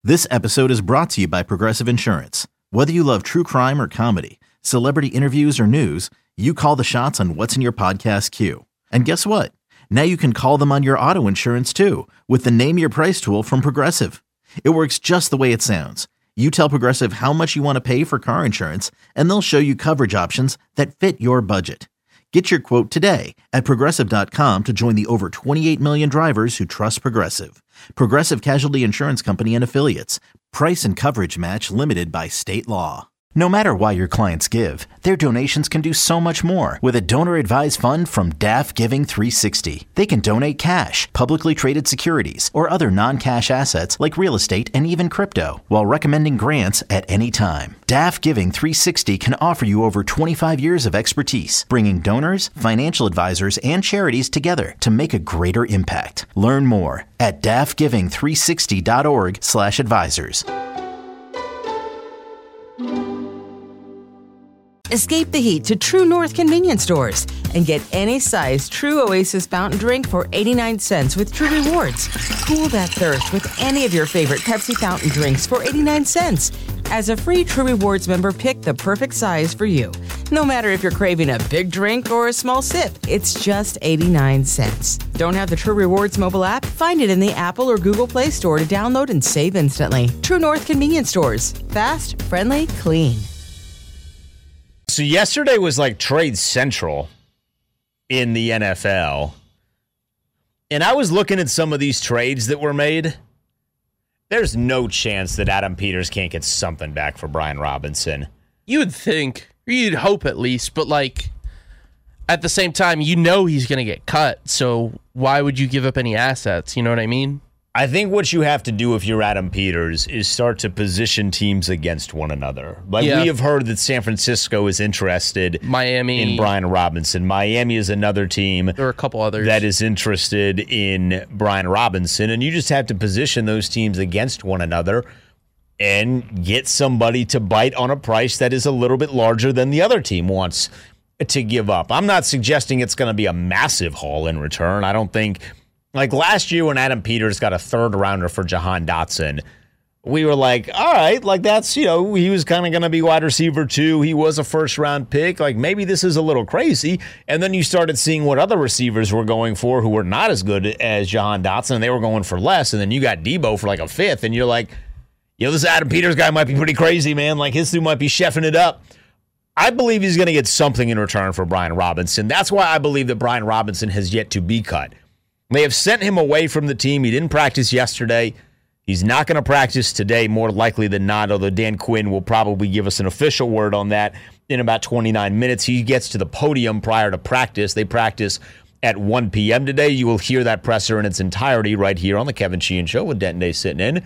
This episode is brought to you by Progressive Insurance. Whether you love true crime or comedy, celebrity interviews or news, you call the shots on what's in your podcast queue. And guess what? Now you can call them on your auto insurance too with the Name Your Price tool from Progressive. It works just the way it sounds. You tell Progressive how much you want to pay for car insurance, and they'll show you coverage options that fit your budget. Get your quote today at Progressive.com to join the over 28 million drivers who trust Progressive. Progressive Casualty Insurance Company and Affiliates. Price and coverage match limited by state law. No matter why your clients give, their donations can do so much more with a donor-advised fund from DAF Giving 360. They can donate cash, publicly traded securities, or other non-cash assets like real estate and even crypto, while recommending grants at any time. DAF Giving 360 can offer you over 25 years of expertise, bringing donors, financial advisors, and charities together to make a greater impact. Learn more at dafgiving360.org/advisors. Escape the heat to True North convenience stores and get any size True Oasis fountain drink for 89 cents with True Rewards. Cool that thirst with any of your favorite Pepsi fountain drinks for 89 cents. As a free True Rewards member, pick the perfect size for you. No matter if you're craving a big drink or a small sip, it's just 89 cents. Don't have the True Rewards mobile app? Find it in the Apple or Google Play Store to download and save instantly. True North convenience stores. Fast, friendly, clean. So yesterday was like trade central in the NFL. And I was looking at some of these trades that were made. There's no chance that Adam Peters can't get something back for Brian Robinson. You would think, or you'd hope at least, but like at the same time, you know he's going to get cut. So why would you give up any assets? You know what I mean? I think what you have to do if you're Adam Peters is start to position teams against one another. Like we have heard that San Francisco is interested Miami in Brian Robinson. Miami is another team. There are a couple others that is interested in Brian Robinson, and you just have to position those teams against one another and get somebody to bite on a price that is a little bit larger than the other team wants to give up. I'm not suggesting it's going to be a massive haul in return. I don't think. Like last year when Adam Peters got a third rounder for Jahan Dotson, we were like, all right, like that's, he was kind of going to be wide receiver too. He was a first round pick. Like maybe this is a little crazy. And then you started seeing what other receivers were going for who were not as good as Jahan Dotson. And they were going for less. And then you got Debo for like a fifth. And you're like, this Adam Peters guy might be pretty crazy, man. Like his dude might be chefing it up. I believe he's going to get something in return for Brian Robinson. That's why I believe that Brian Robinson has yet to be cut. They have sent him away from the team. He didn't practice yesterday. He's not going to practice today, more likely than not, although Dan Quinn will probably give us an official word on that in about 29 minutes. He gets to the podium prior to practice. They practice at 1 p.m. today. You will hear that presser in its entirety right here on the Kevin Sheehan Show with Denton Day sitting in.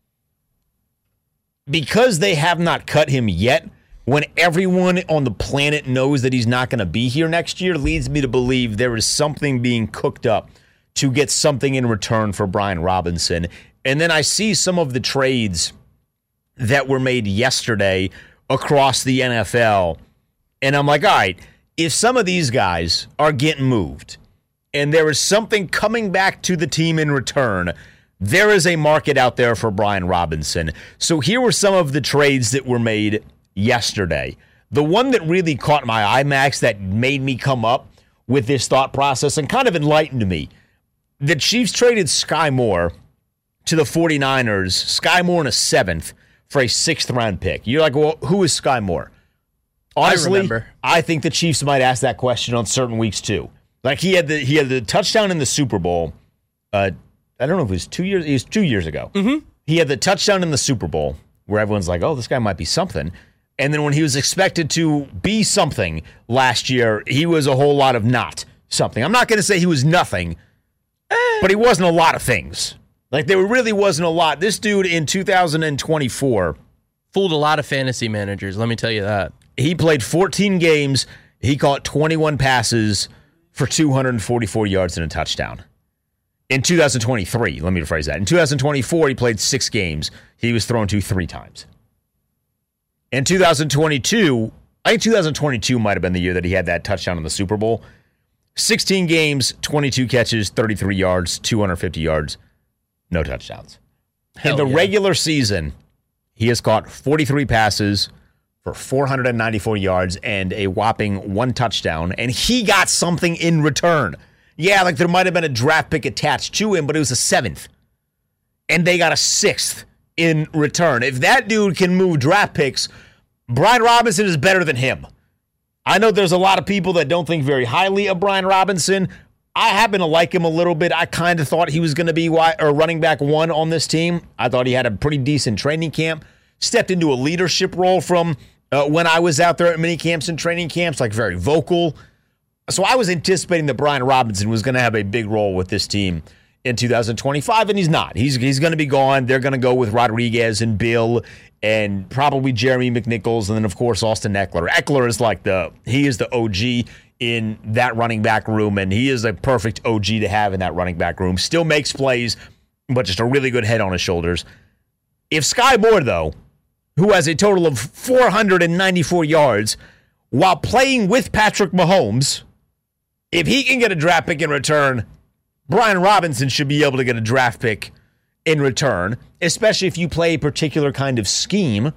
Because they have not cut him yet, when everyone on the planet knows that he's not going to be here next year, leads me to believe there is something being cooked up to get something in return for Brian Robinson. And then I see some of the trades that were made yesterday across the NFL, and I'm like, all right, if some of these guys are getting moved and there is something coming back to the team in return, there is a market out there for Brian Robinson. So here were some of the trades that were made yesterday. The one that really caught my eye, Max, that made me come up with this thought process and kind of enlightened me. The Chiefs traded Sky Moore to the 49ers, Sky Moore in a 7th for a 6th-round pick. You're like, well, who is Sky Moore? Honestly, I think the Chiefs might ask that question on certain weeks too. Like he had the touchdown in the Super Bowl. I don't know if it was 2 years. It was 2 years ago. Mm-hmm. He had the touchdown in the Super Bowl where everyone's like, oh, this guy might be something. And then when he was expected to be something last year, he was a whole lot of not something. I'm not going to say he was nothing. But he wasn't a lot of things. Like, there really wasn't a lot. This dude in 2024 fooled a lot of fantasy managers, let me tell you that. He played 14 games. He caught 21 passes for 244 yards and a touchdown. In 2023, let me rephrase that. In 2024, he played 6 games. He was thrown to 3 times. In 2022, I think 2022 might have been the year that he had that touchdown in the Super Bowl. 16 games, 22 catches, 33 yards, 250 yards, no touchdowns. In the regular season, he has caught 43 passes for 494 yards and a whopping 1 touchdown, and he got something in return. Yeah, like there might have been a draft pick attached to him, but it was a 7th. And they got a 6th in return. If that dude can move draft picks, Brian Robinson is better than him. I know there's a lot of people that don't think very highly of Brian Robinson. I happen to like him a little bit. I kind of thought he was going to be running back 1 on this team. I thought he had a pretty decent training camp. Stepped into a leadership role from when I was out there at mini camps and training camps, like very vocal. So I was anticipating that Brian Robinson was going to have a big role with this team in 2025, and he's not. He's going to be gone. They're going to go with Rodriguez and Bill and probably Jeremy McNichols, and then, of course, Austin Eckler. Eckler is he is the OG in that running back room, and he is a perfect OG to have in that running back room. Still makes plays, but just a really good head on his shoulders. If Sky Moore, though, who has a total of 494 yards while playing with Patrick Mahomes, if he can get a draft pick in return, Brian Robinson should be able to get a draft pick in return, especially if you play a particular kind of scheme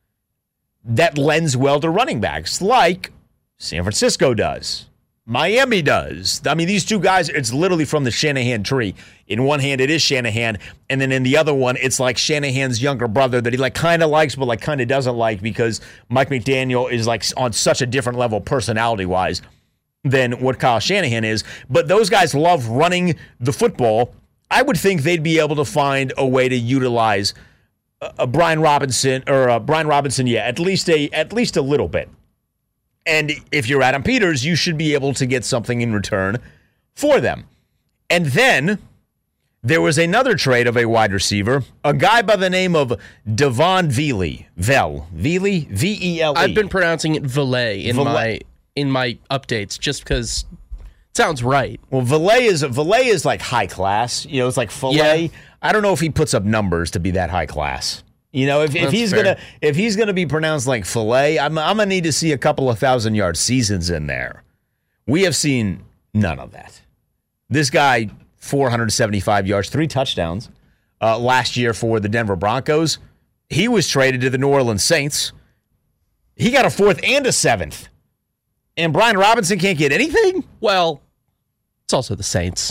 that lends well to running backs, like San Francisco does, Miami does. I mean, these two guys, it's literally from the Shanahan tree. In one hand, it is Shanahan, and then in the other one, it's like Shanahan's younger brother that he kind of likes, but kind of doesn't like because Mike McDaniel is on such a different level personality-wise than what Kyle Shanahan is. But those guys love running the football. I would think they'd be able to find a way to utilize Brian Robinson, at least a little bit. And if you're Adam Peters, you should be able to get something in return for them. And then there was another trade of a wide receiver, a guy by the name of Devon Vele. V-E-L-E. I've been pronouncing it Vele in my updates just because it sounds right. Well, Vele is like high class. It's like filet. Yeah. I don't know if he puts up numbers to be that high class. If he's gonna be pronounced like filet, I'm gonna need to see a couple of 1,000-yard seasons in there. We have seen none of that. This guy, 475 yards, 3 touchdowns last year for the Denver Broncos. He was traded to the New Orleans Saints. He got a 4th and a 7th. And Brian Robinson can't get anything? Well, it's also the Saints.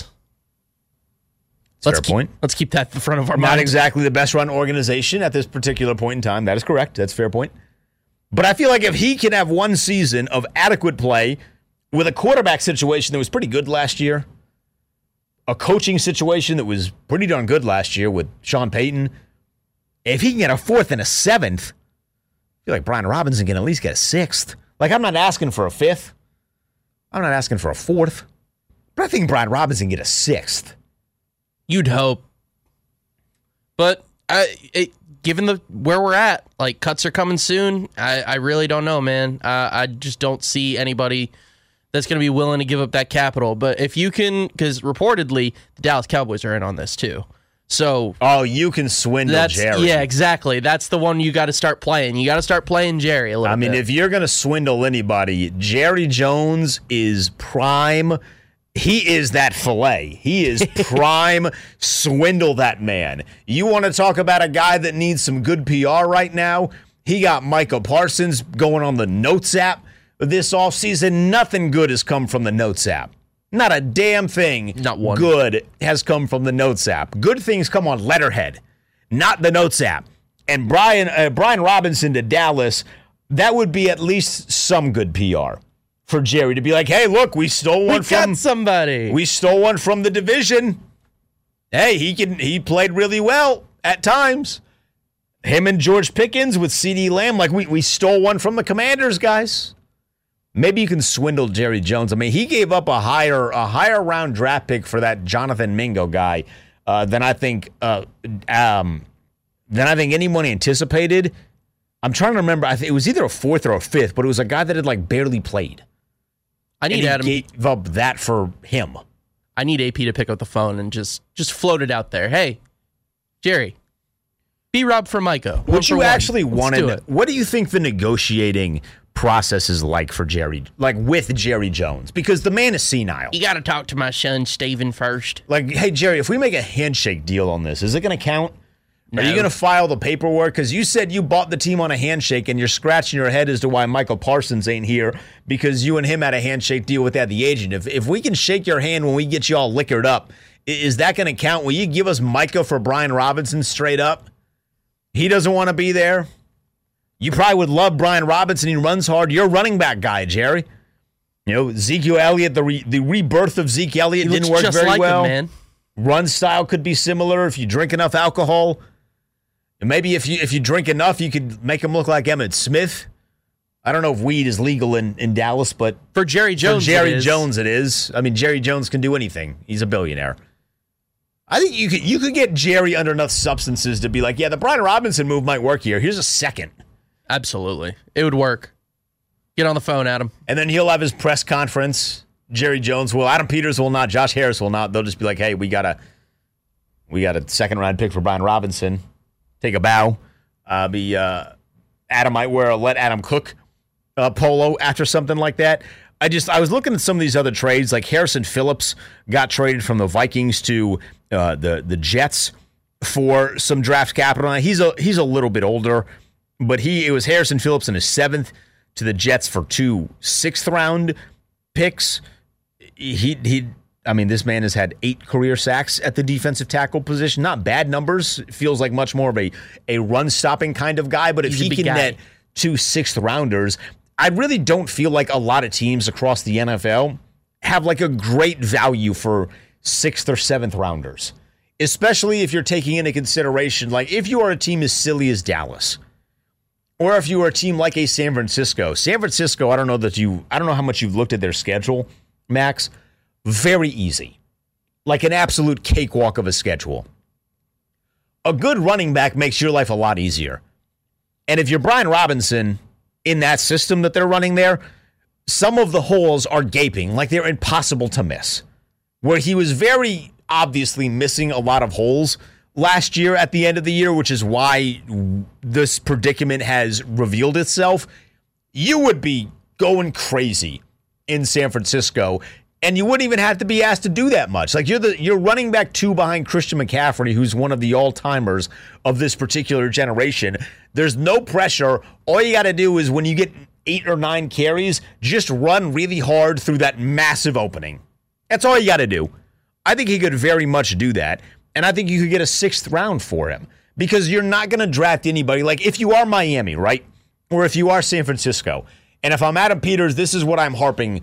Fair point. Let's keep that in front of our mind. Not exactly the best run organization at this particular point in time. That is correct. That's a fair point. But I feel like if he can have one season of adequate play with a quarterback situation that was pretty good last year, a coaching situation that was pretty darn good last year with Sean Payton, if he can get a 4th and a 7th, I feel like Brian Robinson can at least get a 6th. I'm not asking for a 5th. I'm not asking for a 4th. But I think Brian Robinson can get a 6th. You'd hope. But given where we're at, cuts are coming soon. I really don't know, man. I just don't see anybody that's going to be willing to give up that capital. But if you can, because reportedly the Dallas Cowboys are in on this too. So you can swindle Jerry. Yeah, exactly. That's the one you got to start playing. You got to start playing Jerry a little bit. If you're going to swindle anybody, Jerry Jones is prime. He is that filet. He is prime. Swindle that man. You want to talk about a guy that needs some good PR right now? He got Micah Parsons going on the Notes app this offseason. Nothing good has come from the Notes app. Not a damn thing Not one. Good has come from the Notes app. Good things come on Letterhead, not the Notes app. And Brian Robinson to Dallas, that would be at least some good PR for Jerry to be like, hey, look, we stole one from somebody. We stole one from the division. Hey, he played really well at times. Him and George Pickens with CeeDee Lamb, we stole one from the Commanders, guys. Maybe you can swindle Jerry Jones. He gave up a higher round draft pick for that Jonathan Mingo guy than I think anyone anticipated. I'm trying to remember. I think it was either a 4th or a 5th, but it was a guy that had barely played. I need Adam. Gave up that for him. I need AP to pick up the phone and just float it out there. Hey, Jerry, B-Rob for Micah. What you actually wanted? What do you think the negotiating process is like for Jerry, with Jerry Jones? Because the man is senile. You got to talk to my son Steven first. Hey Jerry, if we make a handshake deal on this, is it going to count? Are you going to file the paperwork? Because you said you bought the team on a handshake, and you're scratching your head as to why Michael Parsons ain't here, because you and him had a handshake deal with that, the agent. If we can shake your hand when we get you all liquored up, is that going to count? Will you give us Micah for Brian Robinson straight up? He doesn't want to be there. You probably would love Brian Robinson. He runs hard. You're a running back guy, Jerry. You know, Ezekiel Elliott, the rebirth of Zeke Elliott didn't work very well. Him, man. Run style could be similar if you drink enough alcohol. Maybe if you drink enough, you could make him look like Emmitt Smith. I don't know if weed is legal in Dallas, but for Jerry Jones, it is. I mean, Jerry Jones can do anything. He's a billionaire. I think you could get Jerry under enough substances to be like, yeah, the Brian Robinson move might work here. Here's a second. Absolutely, it would work. Get on the phone, Adam. And then he'll have his press conference. Jerry Jones will. Adam Peters will not. Josh Harris will not. They'll just be like, hey, we got a second round pick for Brian Robinson. Take a bow. Adam might wear a Let Adam Cook polo after something like that. I was looking at some of these other trades, like Harrison Phillips got traded from the Vikings to the Jets for some draft capital. Now, he's a little bit older, but it was Harrison Phillips in his 7th to the Jets for 2 6th-round picks. This man has had 8 career sacks at the defensive tackle position. Not bad numbers. It feels like much more of a run-stopping kind of guy. But if he can net 2 6th-rounders, I really don't feel like a lot of teams across the NFL have like a great value for 6th or 7th-rounders, especially if you're taking into consideration, like if you are a team as silly as Dallas, or if you are a team like a San Francisco. San Francisco, I don't know how much you've looked at their schedule, Max. Very easy. Like an absolute cakewalk of a schedule. A good running back makes your life a lot easier. And if you're Brian Robinson in that system that they're running there, some of the holes are gaping, like they're impossible to miss. Where he was very obviously missing a lot of holes last year at the end of the year, which is why this predicament has revealed itself. You would be going crazy in San Francisco. And you wouldn't even have to be asked to do that much. Like you're running back 2 behind Christian McCaffrey, who's one of the all-timers of this particular generation. There's no pressure. All you got to do is when you get 8 or 9 carries, just run really hard through that massive opening. That's all you got to do. I think he could very much do that. And I think you could get a 6th round for him because you're not going to draft anybody. Like if you are Miami, right? Or if you are San Francisco. And if I'm Adam Peters, this is what I'm harping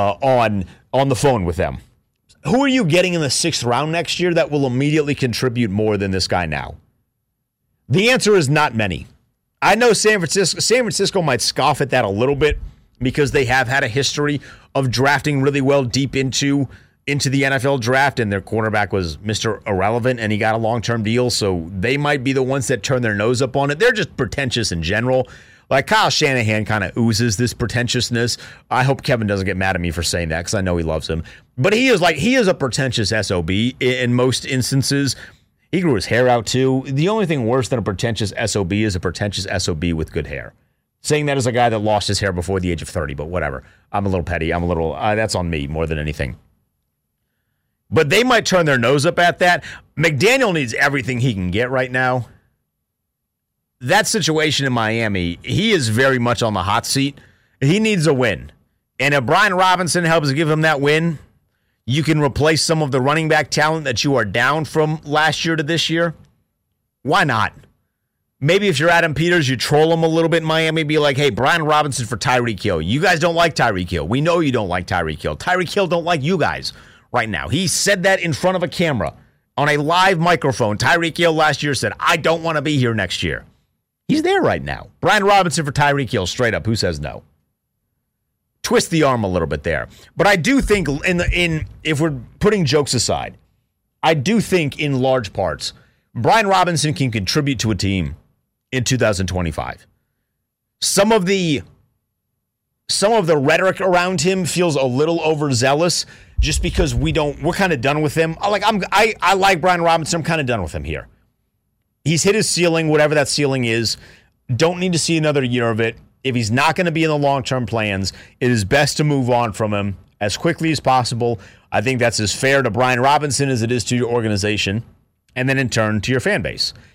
on the phone with them. Who are you getting in the 6th round next year that will immediately contribute more than this guy now? The answer is not many. I know San Francisco might scoff at that a little bit because they have had a history of drafting really well deep into the NFL draft, and their cornerback was Mr. Irrelevant, and he got a long-term deal, so they might be the ones that turn their nose up on it. They're just pretentious in general. Like Kyle Shanahan kind of oozes this pretentiousness. I hope Kevin doesn't get mad at me for saying that because I know he loves him. But he is a pretentious SOB in most instances. He grew his hair out too. The only thing worse than a pretentious SOB is a pretentious SOB with good hair. Saying that as a guy that lost his hair before the age of 30, but whatever. I'm a little petty. That's on me more than anything. But they might turn their nose up at that. McDaniel needs everything he can get right now. That situation in Miami, he is very much on the hot seat. He needs a win. And if Brian Robinson helps give him that win, you can replace some of the running back talent that you are down from last year to this year. Why not? Maybe if you're Adam Peters, you troll him a little bit in Miami, be like, hey, Brian Robinson for Tyreek Hill. You guys don't like Tyreek Hill. We know you don't like Tyreek Hill. Tyreek Hill don't like you guys right now. He said that in front of a camera on a live microphone. Tyreek Hill last year said, I don't want to be here next year. He's there right now. Brian Robinson for Tyreek Hill, straight up. Who says no? Twist the arm a little bit there. But I do think, if we're putting jokes aside, I do think in large parts, Brian Robinson can contribute to a team in 2025. Some of the rhetoric around him feels a little overzealous just because we're kind of done with him. I like Brian Robinson. I'm kind of done with him here. He's hit his ceiling, whatever that ceiling is. Don't need to see another year of it. If he's not going to be in the long-term plans, it is best to move on from him as quickly as possible. I think that's as fair to Brian Robinson as it is to your organization, and then in turn to your fan base.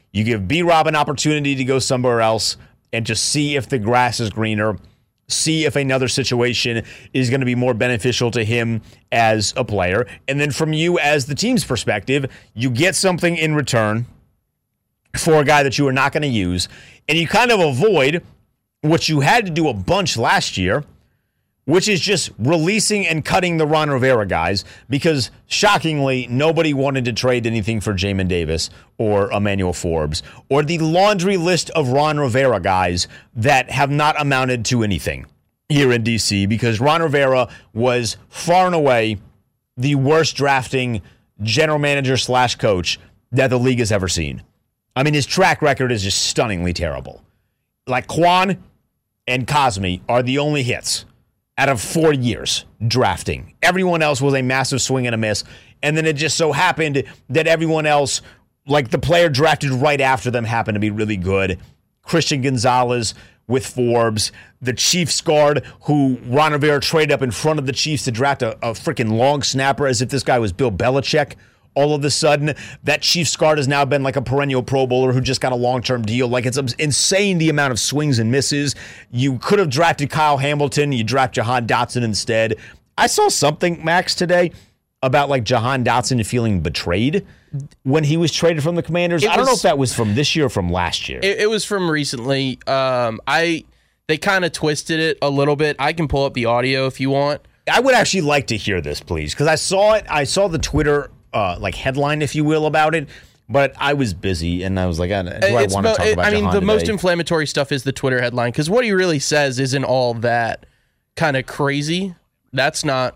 You give B-Rob an opportunity to go somewhere else and just see if the grass is greener, see if another situation is going to be more beneficial to him as a player. And then from you as the team's perspective, you get something in return for a guy that you are not going to use, and you kind of avoid what you had to do a bunch last year, which is just releasing and cutting the Ron Rivera guys, because shockingly, nobody wanted to trade anything for Jamin Davis or Emmanuel Forbes or the laundry list of Ron Rivera guys that have not amounted to anything here in D.C., because Ron Rivera was far and away the worst drafting general manager / coach that the league has ever seen. I mean, his track record is just stunningly terrible. Like, Quan and Cosme are the only hits out of 4 years drafting. Everyone else was a massive swing and a miss. And then it just so happened that everyone else, like the player drafted right after them, happened to be really good. Christian Gonzalez with Forbes, the Chiefs guard who Ron Rivera traded up in front of the Chiefs to draft a freaking long snapper as if this guy was Bill Belichick. All of a sudden, that Chiefs guard has now been like a perennial Pro Bowler who just got a long-term deal. Like, it's insane the amount of swings and misses. You could have drafted Kyle Hamilton. You draft Jahan Dotson instead. I saw something, Max, today about like Jahan Dotson feeling betrayed when he was traded from the Commanders. I don't know if that was from this year or from last year. It was from recently. They kind of twisted it a little bit. I can pull up the audio if you want. I would actually like to hear this, please, because I saw it. I saw the Twitter like headline, if you will, about it, but I was busy and I was like, do I want to talk about Jahan the most today? inflammatory stuff is the Twitter headline, because what he really says isn't all that kind of crazy. That's not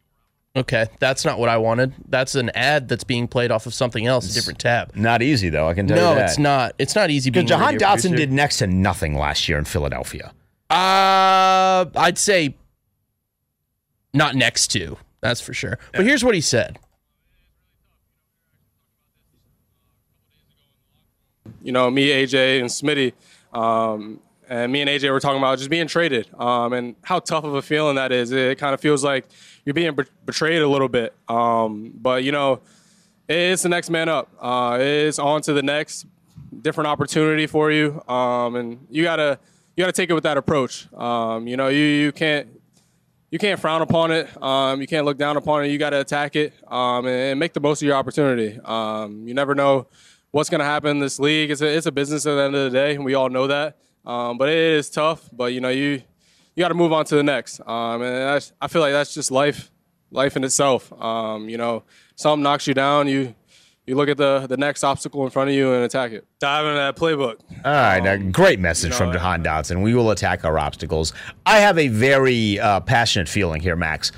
what I wanted. That's an ad that's being played off of something else, a different tab. Not easy, though, I can tell you that. No, it's not. It's not easy being a Jahan radio Dotson producer. did next to nothing last year in Philadelphia. I'd say not next to. That's for sure. But here's what he said. You know, me, AJ, and Smitty, and me and AJ were talking about just being traded and how tough of a feeling that is. It kind of feels like you're being betrayed a little bit. But, you know, it's the next man up. It's on to the next different opportunity for you. And you gotta take it with that approach. You know, you can't frown upon it. You can't look down upon it. You got to attack it and make the most of your opportunity. You never know what's going to happen in this league. It's a business at the end of the day, and we all know that. But it is tough. But, you know, you got to move on to the next. And I feel like that's just life in itself. You know, something knocks you down, you look at the next obstacle in front of you and attack it. Dive into that playbook. All right, now, great message from Jahan Dotson. We will attack our obstacles. I have a very passionate feeling here, Max.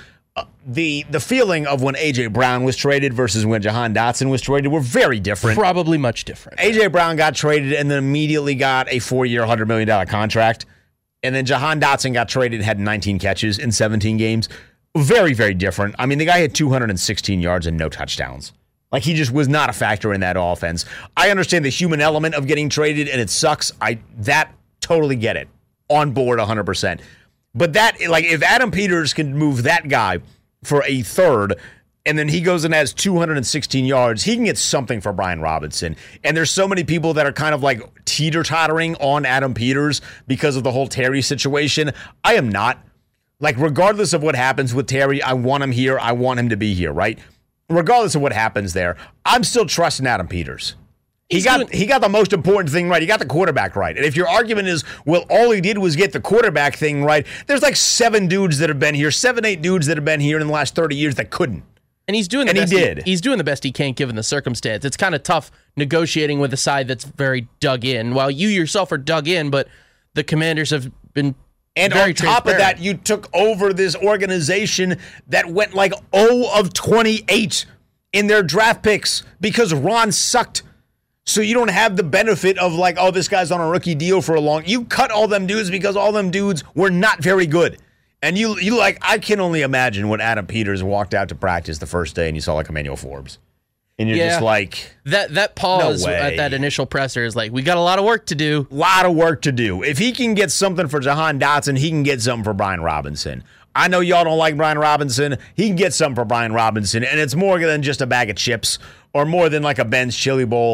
The feeling of when A.J. Brown was traded versus when Jahan Dotson was traded were very different. Probably much different. A.J. Brown got traded and then immediately got a 4-year, $100 million contract. And then Jahan Dotson got traded and had 19 catches in 17 games. Very, very different. I mean, the guy had 216 yards and no touchdowns. Like, he just was not a factor in that offense. I understand the human element of getting traded, and it sucks. That totally get it. On board 100%. But that, like, if Adam Peters can move that guy for a third, and then he goes and has 216 yards, he can get something for Brian Robinson. And there's so many people that are kind of like teeter-tottering on Adam Peters because of the whole Terry situation. I am not. Like, regardless of what happens with Terry, I want him here. I want him to be here, right? Regardless of what happens there, I'm still trusting Adam Peters. He got the most important thing right. He got the quarterback right. And if your argument is, well, all he did was get the quarterback thing right, there's like 7 dudes that have been here, 8 dudes that have been here in the last 30 years that couldn't. And he's doing the best. He's doing the best he can given the circumstance. It's kind of tough negotiating with a side that's very dug in. While you yourself are dug in, but the Commanders have been and very on top of that, you took over this organization that went like 0 of 28 in their draft picks because Ron sucked. So you don't have the benefit of like, oh, this guy's on a rookie deal for a long. You cut all them dudes because all them dudes were not very good. And you like, I can only imagine when Adam Peters walked out to practice the first day and you saw like Emmanuel Forbes. And you're just like, that pause no way. At that initial presser is like, we got a lot of work to do. Lot of work to do. If he can get something for Jahan Dotson, he can get something for Brian Robinson. I know y'all don't like Brian Robinson. He can get something for Brian Robinson, and it's more than just a bag of chips or more than like a Ben's Chili Bowl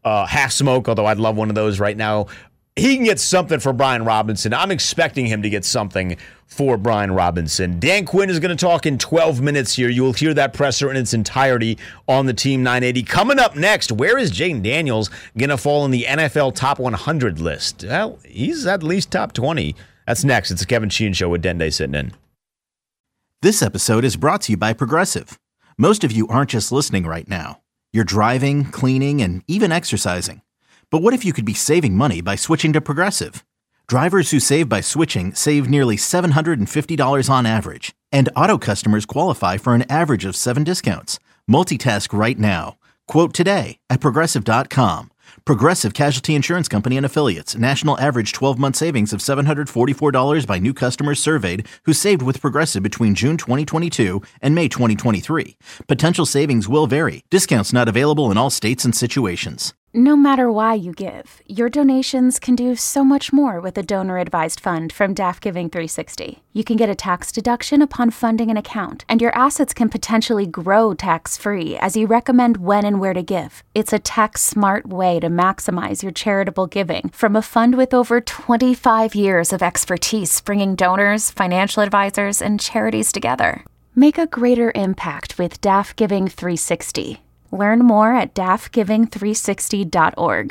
half smoke, although I'd love one of those right now. He can get something for Brian Robinson. I'm expecting him to get something for Brian Robinson. Dan Quinn is going to talk in 12 minutes here. You will hear that presser in its entirety on the Team 980. Coming up next, where is Jayden Daniels going to fall in the NFL Top 100 list? Well, he's at least top 20. That's next. It's the Kevin Sheehan Show with Dende sitting in. This episode is brought to you by Progressive. Most of you aren't just listening right now. You're driving, cleaning, and even exercising. But what if you could be saving money by switching to Progressive? Drivers who save by switching save nearly $750 on average. And auto customers qualify for an average of 7 discounts. Multitask right now. Quote today at Progressive.com. Progressive Casualty Insurance Company and Affiliates. National average 12-month savings of $744 by new customers surveyed who saved with Progressive between June 2022 and May 2023. Potential savings will vary. Discounts not available in all states and situations. No matter why you give, your donations can do so much more with a donor-advised fund from DAF Giving 360. You can get a tax deduction upon funding an account, and your assets can potentially grow tax-free as you recommend when and where to give. It's a tax-smart way to maximize your charitable giving from a fund with over 25 years of expertise bringing donors, financial advisors, and charities together. Make a greater impact with DAF Giving 360. Learn more at dafgiving360.org.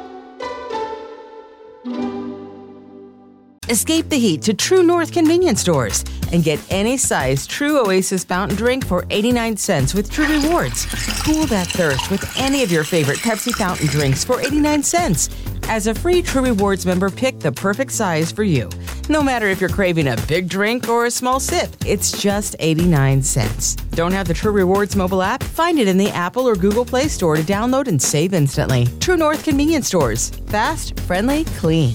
Escape the heat to True North convenience stores and get any size True Oasis fountain drink for 89 cents with True Rewards. Cool that thirst with any of your favorite Pepsi fountain drinks for 89 cents. As a free True Rewards member, pick the perfect size for you. No matter if you're craving a big drink or a small sip, it's just 89 cents. Don't have the True Rewards mobile app? Find it in the Apple or Google Play Store to download and save instantly. True North convenience stores. Fast, friendly, clean.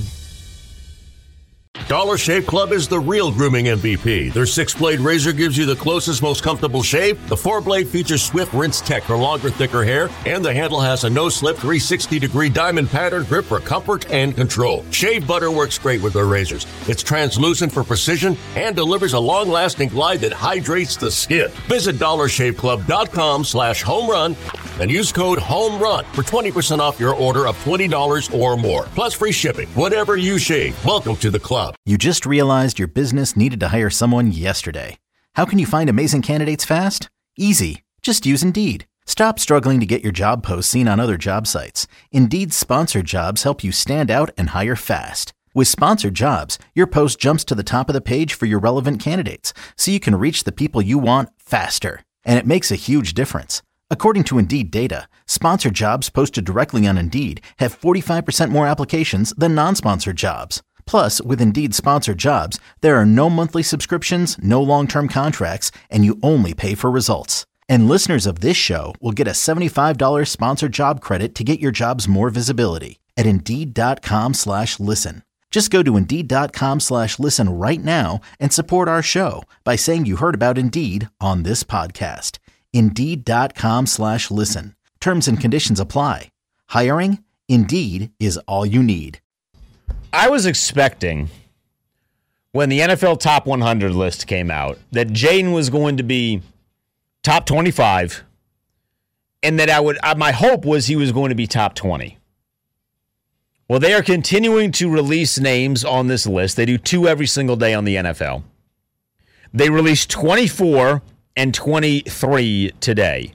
Dollar Shave Club is the real grooming MVP. Their 6-blade razor gives you the closest, most comfortable shave. The 4-blade features swift rinse tech for longer, thicker hair. And the handle has a no-slip 360-degree diamond pattern grip for comfort and control. Shave butter works great with their razors. It's translucent for precision and delivers a long-lasting glide that hydrates the skin. Visit dollarshaveclub.com/homerun and use code HOMERUN for 20% off your order of $20 or more. Plus free shipping. Whatever you shave, welcome to the club. You just realized your business needed to hire someone yesterday. How can you find amazing candidates fast? Easy. Just use Indeed. Stop struggling to get your job posts seen on other job sites. Indeed's sponsored jobs help you stand out and hire fast. With sponsored jobs, your post jumps to the top of the page for your relevant candidates, so you can reach the people you want faster. And it makes a huge difference. According to Indeed data, sponsored jobs posted directly on Indeed have 45% more applications than non-sponsored jobs. Plus, with Indeed sponsored jobs, there are no monthly subscriptions, no long-term contracts, and you only pay for results. And listeners of this show will get a $75 sponsored job credit to get your jobs more visibility at Indeed.com/listen. Just go to Indeed.com/listen right now and support our show by saying you heard about Indeed on this podcast. Indeed.com/listen. Terms and conditions apply. Hiring? Indeed is all you need. I was expecting when the NFL Top 100 list came out that Jayden was going to be top 25 and that my hope was he was going to be top 20. Well, they are continuing to release names on this list. They do 2 every single day on the NFL. They released 24 and 23 today.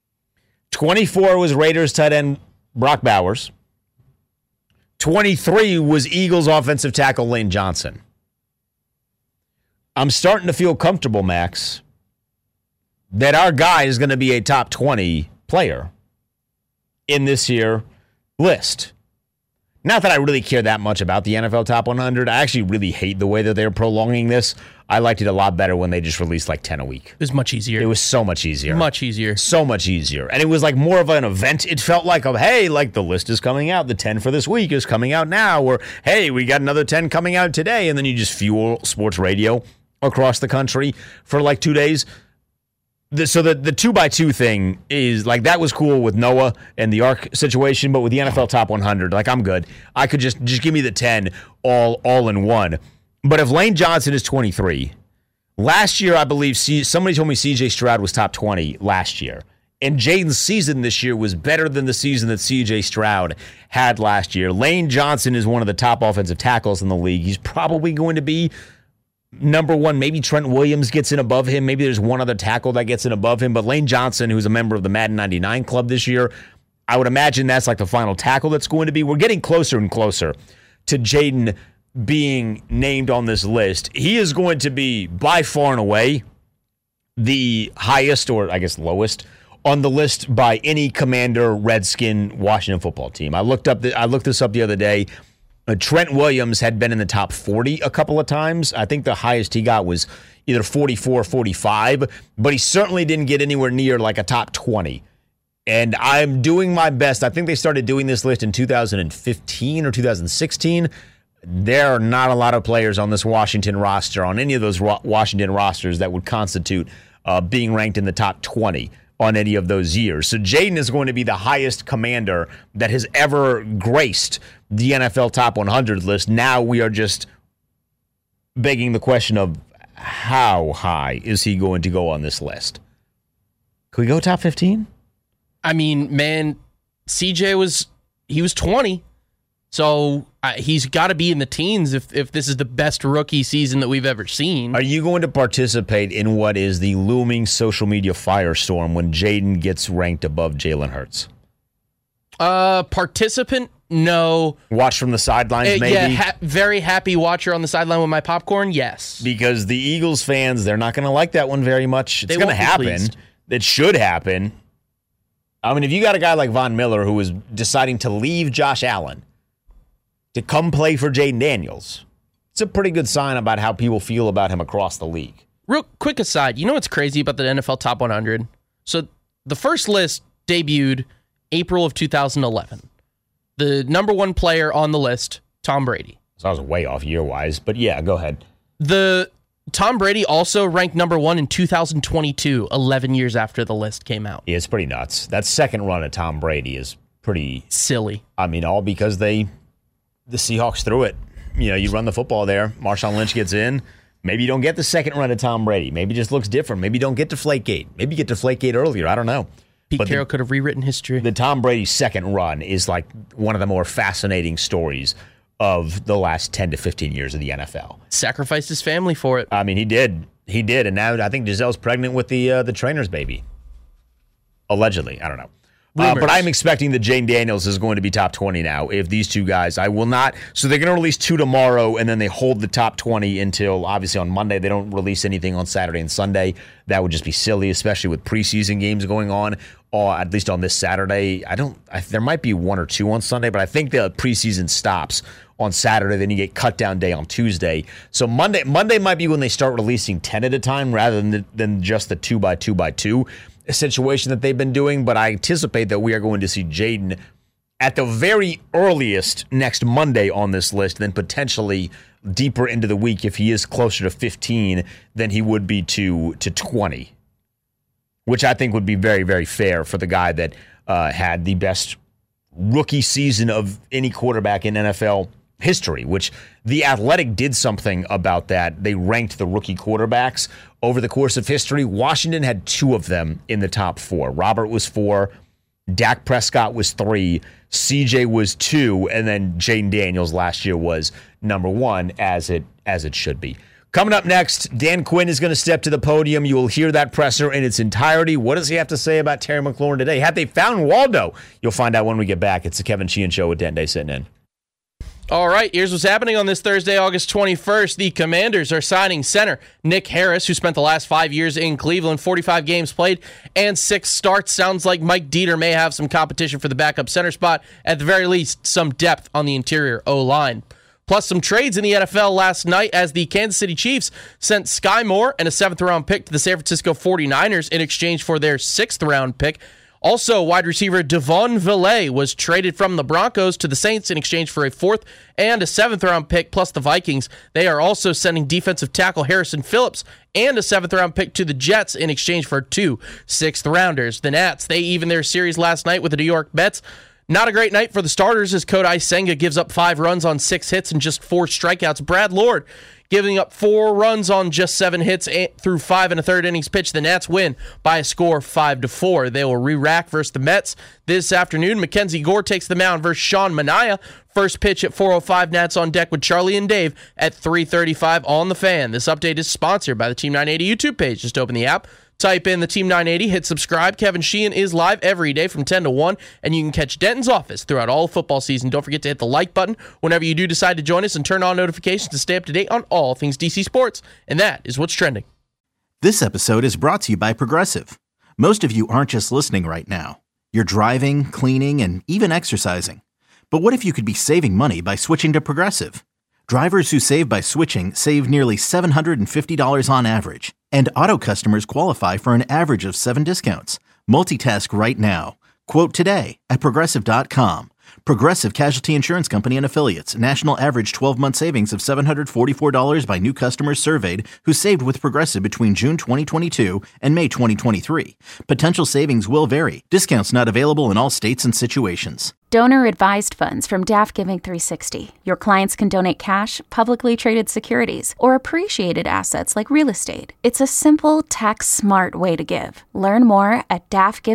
24 was Raiders tight end Brock Bowers. 23 was Eagles offensive tackle Lane Johnson. I'm starting to feel comfortable, Max, that our guy is going to be a top 20 player in this year list. Not that I really care that much about the NFL Top 100. I actually really hate the way that they're prolonging this. I liked it a lot better when they just released like 10 a week. It was much easier. It was so much easier. Much easier. So much easier. And it was like more of an event. It felt like, hey, like the list is coming out. The 10 for this week is coming out now. Or, hey, we got another 10 coming out today. And then you just fuel sports radio across the country for like 2 days. So the 2x2 thing is like, that was cool with Noah and the ARC situation, but with the NFL Top 100, like I'm good. I could just give me the 10 all in one. But if Lane Johnson is 23, last year I believe somebody told me CJ Stroud was top 20 last year, And Jaden's season this year was better than the season that C.J. Stroud had last year. Lane Johnson is one of the top offensive tackles in the league. He's probably going to be number one. Maybe Trent Williams gets in above him. Maybe there's one other tackle that gets in above him. But Lane Johnson, who's a member of the Madden 99 club this year, I would imagine that's like the final tackle that's going to be. We're getting closer and closer to Jaden being named on this list. He is going to be by far and away the highest, or I guess lowest, on the list by any Commander, Redskin, Washington football team. I looked this up the other day. Trent Williams had been in the top 40 a couple of times. I think the highest he got was either 44 or 45, but he certainly didn't get anywhere near like a top 20. And I'm doing my best. I think they started doing this list in 2015 or 2016. There are not a lot of players on this Washington roster, on any of those Washington rosters, that would constitute being ranked in the top 20 on any of those years. So Jaden is going to be the highest Commander that has ever graced the NFL Top 100 list. Now we are just begging the question of how high is he going to go on this list? Could we go top 15? I mean, man, CJ was 20. So he's got to be in the teens if this is the best rookie season that we've ever seen. Are you going to participate in what is the looming social media firestorm when Jaden gets ranked above Jalen Hurts? Participant, no. Watch from the sidelines, maybe? Yeah, very happy watcher on the sideline with my popcorn, yes. Because the Eagles fans, they're not going to like that one very much. It's going to happen. It should happen. I mean, if you got a guy like Von Miller who is deciding to leave Josh Allen to come play for Jaden Daniels, it's a pretty good sign about how people feel about him across the league. Real quick aside, you know what's crazy about the NFL Top 100? So the first list debuted April of 2011. The number one player on the list, Tom Brady. So I was way off year-wise, but yeah, go ahead. The Tom Brady also ranked number one in 2022, 11 years after the list came out. Yeah, it's pretty nuts. That second run of Tom Brady is pretty silly. I mean, all because the Seahawks threw it. You know, you run the football there. Marshawn Lynch gets in. Maybe you don't get the second run of Tom Brady. Maybe it just looks different. Maybe you don't get Deflategate. Maybe you get Deflategate earlier. I don't know. Pete Carroll could have rewritten history. The Tom Brady second run is like one of the more fascinating stories of the last 10 to 15 years of the NFL. Sacrificed his family for it. I mean, he did. And now I think Gisele's pregnant with the trainer's baby. Allegedly. I don't know. But I'm expecting that Jaden Daniels is going to be top 20 now. If these two guys, I will not. So they're going to release 2 tomorrow, and then they hold the top 20 until, obviously, on Monday. They don't release anything on Saturday and Sunday. That would just be silly, especially with preseason games going on, or at least on this Saturday. There might be 1 or 2 on Sunday, but I think the preseason stops on Saturday. Then you get cut down day on Tuesday. So Monday might be when they start releasing 10 at a time rather than just the 2x2x2 situation that they've been doing. But I anticipate that we are going to see Jaden at the very earliest next Monday on this list, then potentially deeper into the week if he is closer to 15 than he would be to 20, which I think would be very, very fair for the guy that had the best rookie season of any quarterback in NFL history, which The Athletic did something about that. They ranked the rookie quarterbacks over the course of history. Washington had 2 of them in the top 4. Robert was 4, Dak Prescott was 3, CJ was 2, and then Jaden Daniels last year was number 1, as it should be. Coming up next, Dan Quinn is going to step to the podium. You will hear that presser in its entirety. What does he have to say about Terry McLaurin today? Have they found Waldo? You'll find out when we get back. It's the Kevin Sheehan Show with Dende sitting in. All right, here's what's happening on this Thursday, August 21st. The Commanders are signing center Nick Harris, who spent the last 5 years in Cleveland, 45 games played and 6 starts. Sounds like Mike Dieter may have some competition for the backup center spot. At the very least, some depth on the interior O-line. Plus some trades in the NFL last night as the Kansas City Chiefs sent Sky Moore and a 7th-round pick to the San Francisco 49ers in exchange for their 6th-round pick. Also, wide receiver Devon Villay was traded from the Broncos to the Saints in exchange for a 4th and a 7th-round pick, plus the Vikings. They are also sending defensive tackle Harrison Phillips and a 7th-round pick to the Jets in exchange for 2 6th-rounders. The Nats, they evened their series last night with the New York Mets. Not a great night for the starters as Kodai Senga gives up 5 runs on 6 hits and just 4 strikeouts. Brad Lord giving up 4 runs on just 7 hits through 5 1/3 innings pitched. The Nats win by a score 5-4. They will re-rack versus the Mets this afternoon. Mackenzie Gore takes the mound versus Sean Manaea. First pitch at 4:05. Nats on deck with Charlie and Dave at 3:35 on The Fan. This update is sponsored by the Team 980 YouTube page. Just open the app, type in the Team 980, hit subscribe. Kevin Sheehan is live every day from 10 to 1, and you can catch Denton's office throughout all football season. Don't forget to hit the like button whenever you do decide to join us and turn on notifications to stay up to date on all things DC Sports. And that is what's trending. This episode is brought to you by Progressive. Most of you aren't just listening right now. You're driving, cleaning, and even exercising. But what if you could be saving money by switching to Progressive? Drivers who save by switching save nearly $750 on average. And auto customers qualify for an average of 7 discounts. Multitask right now. Quote today at Progressive.com. Progressive Casualty Insurance Company and Affiliates. National average 12-month savings of $744 by new customers surveyed who saved with Progressive between June 2022 and May 2023. Potential savings will vary. Discounts not available in all states and situations. Donor-advised funds from DAF Giving 360. Your clients can donate cash, publicly traded securities, or appreciated assets like real estate. It's a simple, tax-smart way to give. Learn more at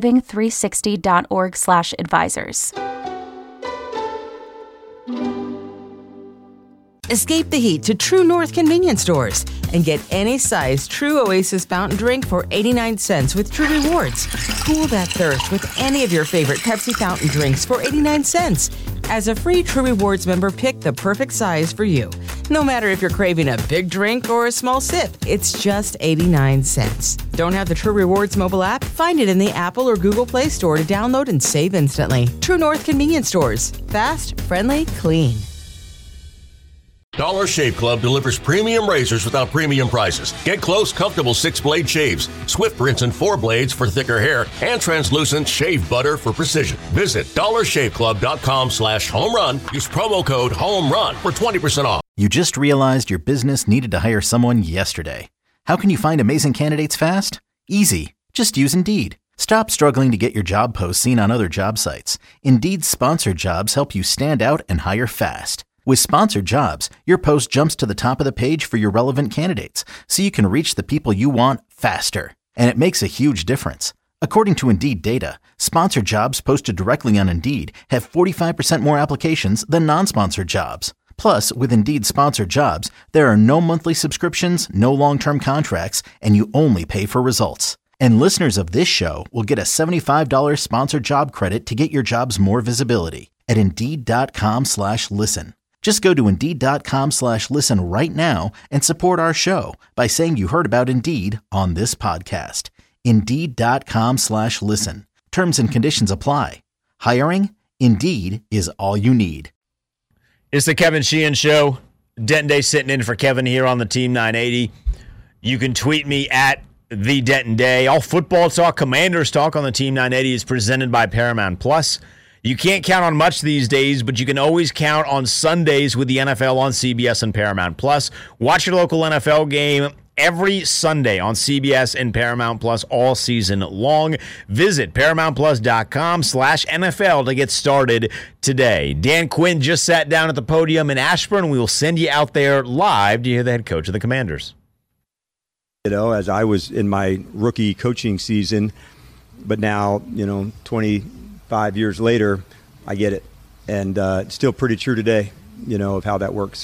dafgiving360.org/advisors. Escape the heat to True North convenience stores and get any size True Oasis fountain drink for 89 cents with True Rewards. Cool that thirst with any of your favorite Pepsi fountain drinks for 89 cents. As a free True Rewards member, pick the perfect size for you. No matter if you're craving a big drink or a small sip, it's just 89 cents. Don't have the True Rewards mobile app? Find it in the Apple or Google Play Store to download and save instantly. True North convenience stores. Fast, friendly, clean. Dollar Shave Club delivers premium razors without premium prices. Get close, comfortable 6-blade shaves, swift rinse and 4 blades for thicker hair, and translucent shave butter for precision. Visit dollarshaveclub.com/home run. Use promo code HOMERUN for 20% off. You just realized your business needed to hire someone yesterday. How can you find amazing candidates fast? Easy. Just use Indeed. Stop struggling to get your job posts seen on other job sites. Indeed's sponsored jobs help you stand out and hire fast. With sponsored jobs, your post jumps to the top of the page for your relevant candidates, so you can reach the people you want faster. And it makes a huge difference. According to Indeed data, sponsored jobs posted directly on Indeed have 45% more applications than non-sponsored jobs. Plus, with Indeed sponsored jobs, there are no monthly subscriptions, no long-term contracts, and you only pay for results. And listeners of this show will get a $75 sponsored job credit to get your jobs more visibility at Indeed.com/listen. Just go to Indeed.com/listen right now and support our show by saying you heard about Indeed on this podcast. Indeed.com/listen. Terms and conditions apply. Hiring? Indeed is all you need. It's the Kevin Sheehan Show. Denton Day sitting in for Kevin here on the Team 980. You can tweet me at the Denton Day. All football talk, Commanders talk on the Team 980 is presented by Paramount Plus. You can't count on much these days, but you can always count on Sundays with the NFL on CBS and Paramount Plus. Watch your local NFL game every Sunday on CBS and Paramount Plus all season long. Visit ParamountPlus.com/NFL to get started today. Dan Quinn just sat down at the podium in Ashburn. We will send you out there live to hear the head coach of the Commanders. You know, as I was in my rookie coaching season, but now, 25 years later, I get it. And it's still pretty true today, of how that works.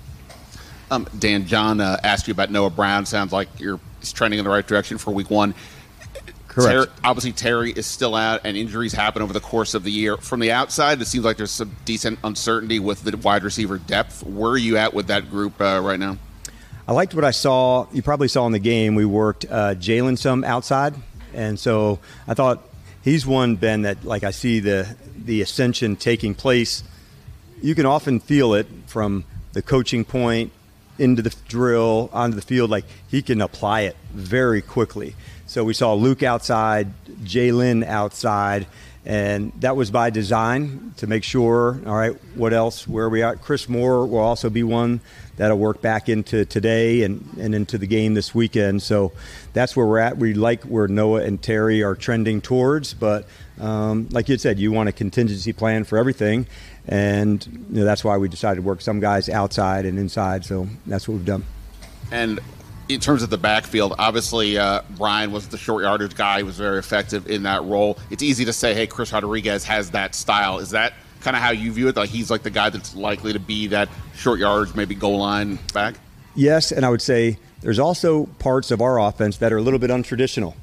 Dan, John asked you about Noah Brown. Sounds like he's trending in the right direction for week 1. Correct. Obviously, Terry is still out, and injuries happen over the course of the year. From the outside, it seems like there's some decent uncertainty with the wide receiver depth. Where are you at with that group right now? I liked what I saw. You probably saw in the game, we worked Jalen some outside. And so I thought he's one, Ben, that I see the ascension taking place. You can often feel it from the coaching point into the drill, onto the field. He can apply it very quickly. So we saw Luke outside, Jalen outside, And that was by design to make sure, all right, what else, where are we at? Chris Moore will also be one that'll work back into today and into the game this weekend. So that's where we're at. We like where Noah and Terry are trending towards, but like you said, you want a contingency plan for everything. And that's why we decided to work some guys outside and inside. So that's what we've done. And in terms of the backfield, obviously Brian was the short yardage guy. He was very effective in that role. It's easy to say, hey, Chris Rodriguez has that style. Is that kind of how you view it? Like he's like the guy that's likely to be that short yardage, maybe goal line back? Yes, and I would say there's also parts of our offense that are a little bit untraditional,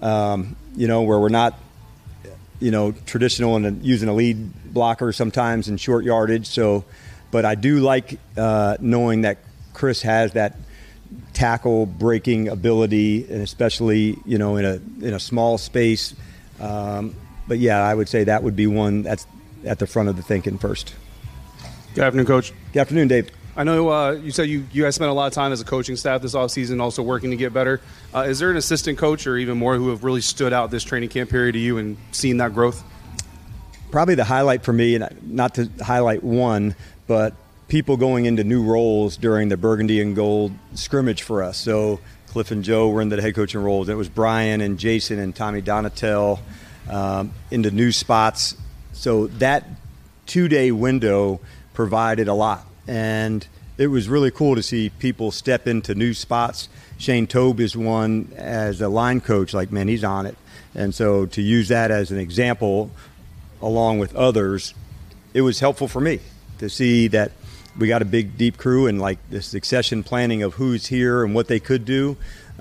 where we're not, traditional and using a lead blocker sometimes in short yardage. So, but I do like knowing that Chris has that tackle breaking ability, and especially in a small space. But yeah, I would say that would be one that's at the front of the thinking first. Good afternoon, Coach. Good afternoon, Dave. I know you said you guys spent a lot of time as a coaching staff this offseason, also working to get better. Is there an assistant coach or even more who have really stood out this training camp period to you and seen that growth? Probably the highlight for me, and not to highlight one, but people going into new roles during the Burgundy and Gold scrimmage for us. So Cliff and Joe were in the head coaching roles. It was Brian and Jason and Tommy Donatel into new spots. So that 2-day window provided a lot. And it was really cool to see people step into new spots. Shane Tobe is one as a line coach, like, man, he's on it. And so to use that as an example along with others, it was helpful for me to see that we got a big, deep crew and like the succession planning of who's here and what they could do.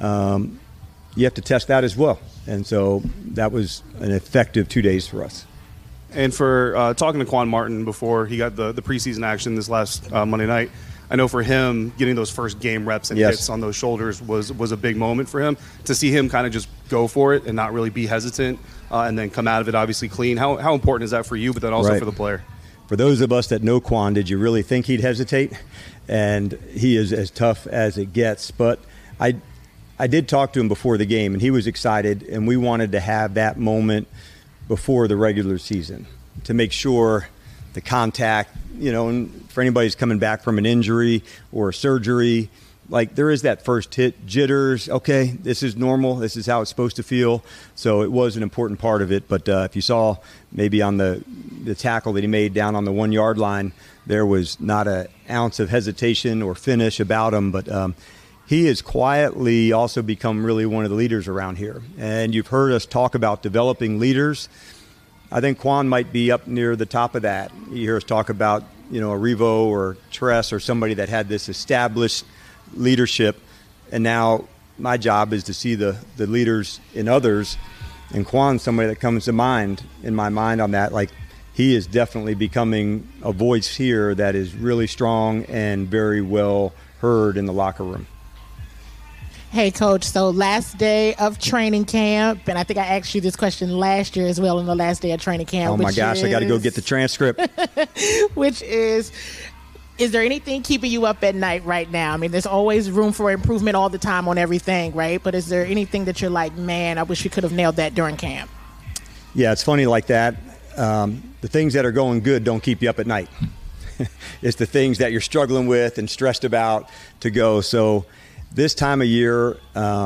You have to test that as well. And so that was an effective 2 days for us. And for talking to Quan Martin before he got the preseason action this last Monday night, I know for him, getting those first game reps and hits on those shoulders was a big moment for him. To see him kind of just go for it and not really be hesitant and then come out of it obviously clean. How important is that for you, but then also for the player? For those of us that know Quan, did you really think he'd hesitate? And he is as tough as it gets. But I did talk to him before the game, and he was excited, and we wanted to have that moment before the regular season to make sure the contact, and for anybody who's coming back from an injury or a surgery, like there is that first hit, jitters, okay, this is normal, this is how it's supposed to feel. So it was an important part of it. But if you saw maybe on the tackle that he made down on the 1 yard line, there was not an ounce of hesitation or finish about him. But he has quietly also become really one of the leaders around here. And you've heard us talk about developing leaders. I think Quan might be up near the top of that. You hear us talk about, a Revo or Tress or somebody that had this established leadership. And now my job is to see the leaders in others. And Quan's somebody that comes to mind in my mind on that. Like, he is definitely becoming a voice here that is really strong and very well heard in the locker room. Hey, Coach, so last day of training camp, and I think I asked you this question last year as well on the last day of training camp. Oh, my gosh, I got to go get the transcript. Which is there anything keeping you up at night right now? I mean, there's always room for improvement all the time on everything, right? But is there anything that you're like, man, I wish we could have nailed that during camp? Yeah, it's funny like that. The things that are going good don't keep you up at night. It's the things that you're struggling with and stressed about to go. So this time of year,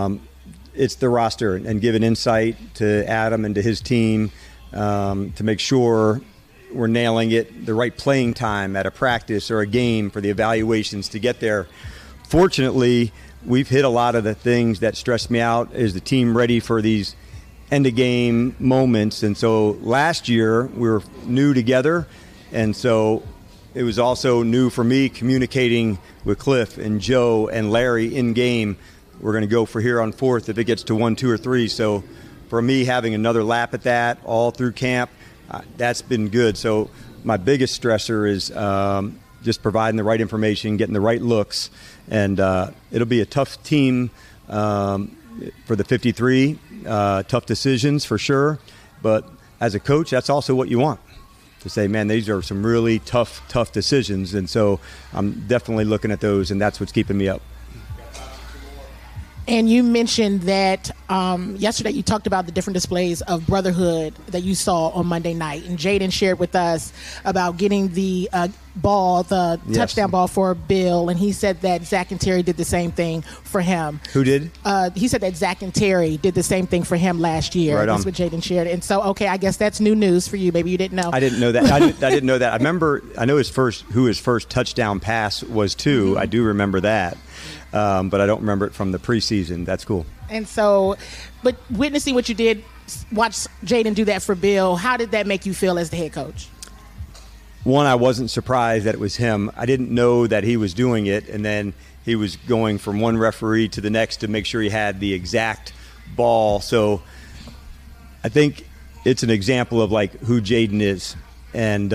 it's the roster and giving insight to Adam and to his team to make sure we're nailing it, the right playing time at a practice or a game for the evaluations to get there. Fortunately, we've hit a lot of the things that stress me out. Is the team ready for these end-of-game moments? And so last year, we were new together, and so it was also new for me communicating with Cliff and Joe and Larry in game. We're going to go for here on fourth if it gets to 1, 2, or 3. So for me, having another lap at that all through camp, that's been good. So my biggest stressor is just providing the right information, getting the right looks. And it'll be a tough team for the 53, tough decisions for sure. But as a coach, that's also what you want. To say, man, these are some really tough decisions. And so I'm definitely looking at those, and that's what's keeping me up. And you mentioned that yesterday you talked about the different displays of brotherhood that you saw on Monday night, and Jaden shared with us about getting the touchdown ball for Bill, and he said that Zach and Terry did the same thing for him. Who did? He said that Zach and Terry did the same thing for him last year. Right on. That's what Jaden shared. And so, okay, I guess that's new news for you. Maybe you didn't know. I didn't know that. I didn't know that. I know his first touchdown pass was to. Mm-hmm. I do remember that, but I don't remember it from the preseason. That's cool. And so, but witnessing what you did, watch Jaden do that for Bill, how did that make you feel as the head coach? One, I wasn't surprised that it was him. I didn't know that he was doing it, and then he was going from one referee to the next to make sure he had the exact ball. So I think it's an example of like who Jaden is, and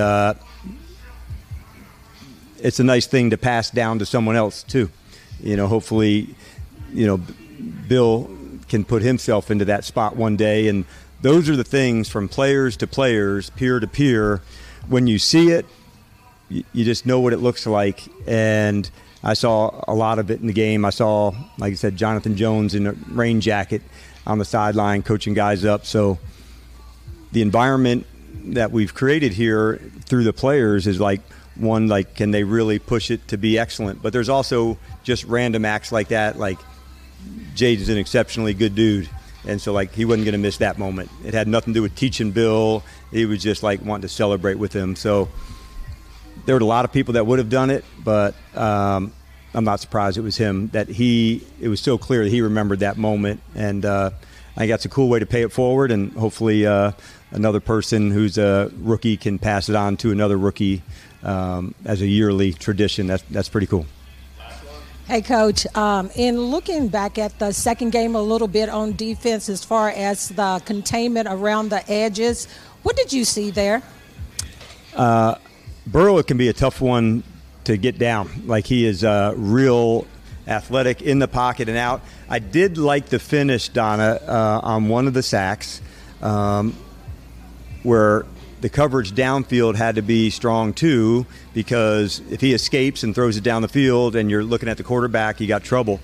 it's a nice thing to pass down to someone else too. Hopefully, Bill can put himself into that spot one day, and those are the things from players to players, peer to peer. When you see it, you just know what it looks like, and I saw a lot of it in the game. I saw, like I said, Jonathan Jones in a rain jacket on the sideline coaching guys up. So the environment that we've created here through the players is like, one, like, can they really push it to be excellent? But there's also just random acts like that, like Jade is an exceptionally good dude. And so, like, he wasn't going to miss that moment. It had nothing to do with teaching Bill. He was just, like, wanting to celebrate with him. So there were a lot of people that would have done it, but I'm not surprised it was him. It was so clear that he remembered that moment. And I think that's a cool way to pay it forward. And hopefully another person who's a rookie can pass it on to another rookie as a yearly tradition. That's pretty cool. Hey, Coach, in looking back at the second game a little bit on defense as far as the containment around the edges, what did you see there? Burrow can be a tough one to get down. Like, he is real athletic in the pocket and out. I did like the finish, Donna, on one of the sacks where the coverage downfield had to be strong too, because if he escapes and throws it down the field and you're looking at the quarterback, you got trouble.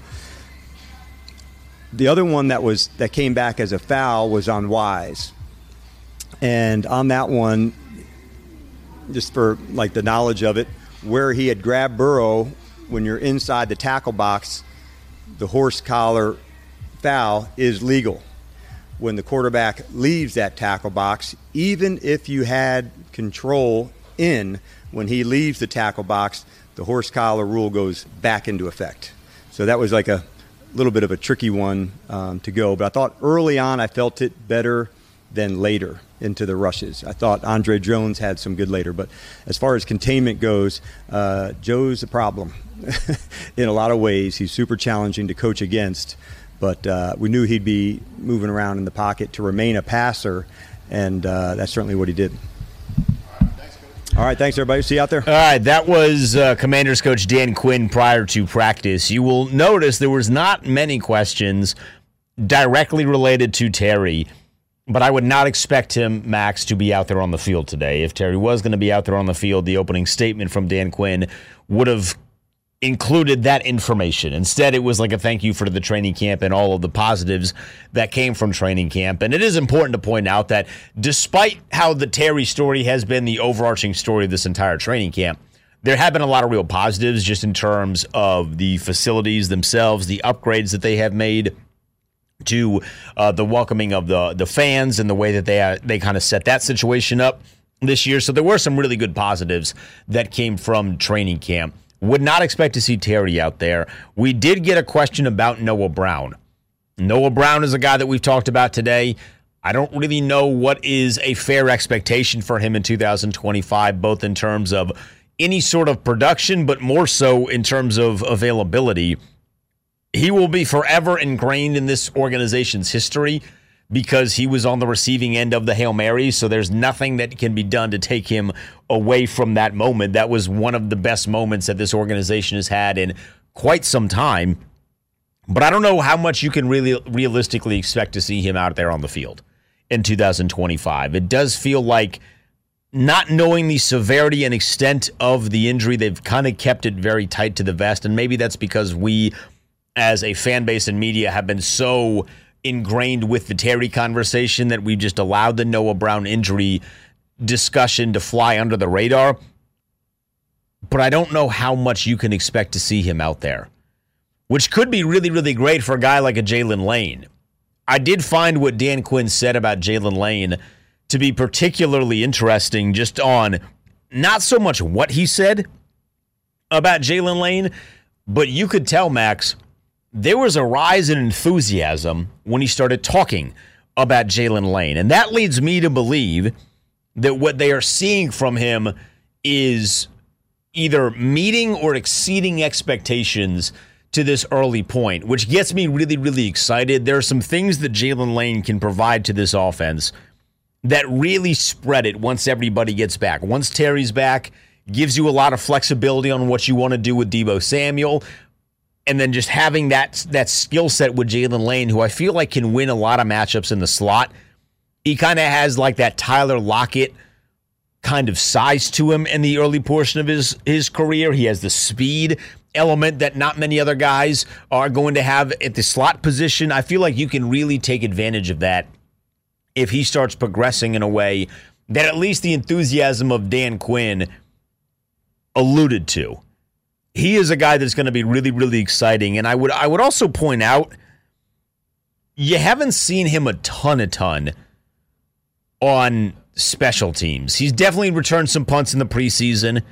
The other one that came back as a foul was on Wise. And on that one, just for like the knowledge of it, where he had grabbed Burrow, when you're inside the tackle box, the horse collar foul is legal. When the quarterback leaves that tackle box, even if you had control when he leaves the tackle box, the horse collar rule goes back into effect. So that was like a little bit of a tricky one to go. But I thought early on I felt it better than later into the rushes. I thought Andre Jones had some good later. But as far as containment goes, Joe's a problem in a lot of ways. He's super challenging to coach against. But we knew he'd be moving around in the pocket to remain a passer, and that's certainly what he did. All right, thanks, everybody. See you out there. All right, that was Commanders coach Dan Quinn prior to practice. You will notice there was not many questions directly related to Terry, but I would not expect him, Max, to be out there on the field today. If Terry was going to be out there on the field, the opening statement from Dan Quinn would have included that information. Instead, it was like a thank you for the training camp and all of the positives that came from training camp. And it is important to point out that despite how the Terry story has been the overarching story of this entire training camp, there have been a lot of real positives just in terms of the facilities themselves, the upgrades that they have made to the welcoming of the fans and the way that they kind of set that situation up this year. So there were some really good positives that came from training camp. Would not expect to see Terry out there. We did get a question about Noah Brown. Noah Brown is a guy that we've talked about today. I don't really know what is a fair expectation for him in 2025, both in terms of any sort of production, but more so in terms of availability. He will be forever ingrained in this organization's history because he was on the receiving end of the Hail Mary, so there's nothing that can be done to take him away from that moment. That was one of the best moments that this organization has had in quite some time. But I don't know how much you can really realistically expect to see him out there on the field in 2025. It does feel like, not knowing the severity and extent of the injury, they've kind of kept it very tight to the vest, and maybe that's because we, as a fan base and media, have been so ingrained with the Terry conversation that we just allowed the Noah Brown injury discussion to fly under the radar. But I don't know how much you can expect to see him out there, which could be really, really great for a guy like a Jalen Lane. I did find what Dan Quinn said about Jalen Lane to be particularly interesting, just on not so much what he said about Jalen Lane, but you could tell, Max, there was a rise in enthusiasm when he started talking about Jalen Lane. And that leads me to believe that what they are seeing from him is either meeting or exceeding expectations to this early point, which gets me really, really excited. There are some things that Jalen Lane can provide to this offense that really spread it once everybody gets back. Once Terry's back, gives you a lot of flexibility on what you want to do with Deebo Samuel. And then just having that skill set with Jalen Lane, who I feel like can win a lot of matchups in the slot. He kind of has like that Tyler Lockett kind of size to him in the early portion of his career. He has the speed element that not many other guys are going to have at the slot position. I feel like you can really take advantage of that if he starts progressing in a way that at least the enthusiasm of Dan Quinn alluded to. He is a guy that's going to be really, really exciting. And I would also point out, you haven't seen him a ton on special teams. He's definitely returned some punts in the preseason,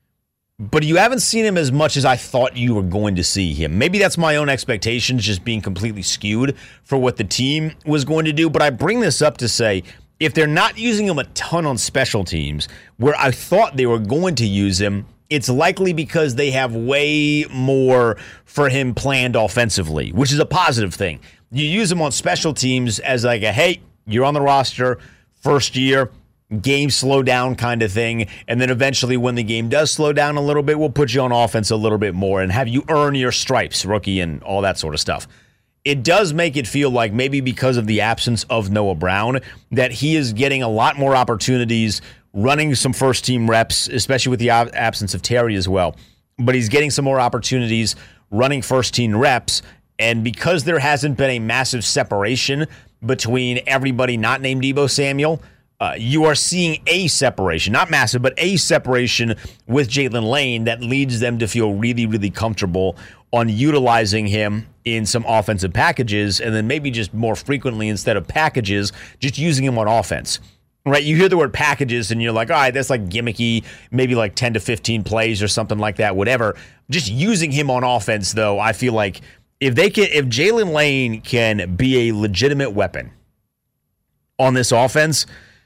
but you haven't seen him as much as I thought you were going to see him. Maybe that's my own expectations just being completely skewed for what the team was going to do. But I bring this up to say, if they're not using him a ton on special teams, where I thought they were going to use him, it's likely because they have way more for him planned offensively, which is a positive thing. You use him on special teams as like a, hey, you're on the roster, first year, game slow down kind of thing. And then eventually when the game does slow down a little bit, we'll put you on offense a little bit more and have you earn your stripes, rookie, and all that sort of stuff. It does make it feel like maybe because of the absence of Noah Brown that he is getting a lot more opportunities running some first-team reps, especially with the absence of Terry as well. But he's getting some more opportunities running first-team reps, and because there hasn't been a massive separation between everybody not named Deebo Samuel, you are seeing a separation, not massive, but a separation with Jalen Lane that leads them to feel really, really comfortable on utilizing him in some offensive packages, and then maybe just more frequently instead of packages, just using him on offense. Right, you hear the word packages and you're like, all right, that's like gimmicky, maybe like 10 to 15 plays or something like that, whatever. Just using him on offense, though, I feel like if Jalen Lane can be a legitimate weapon on this offense,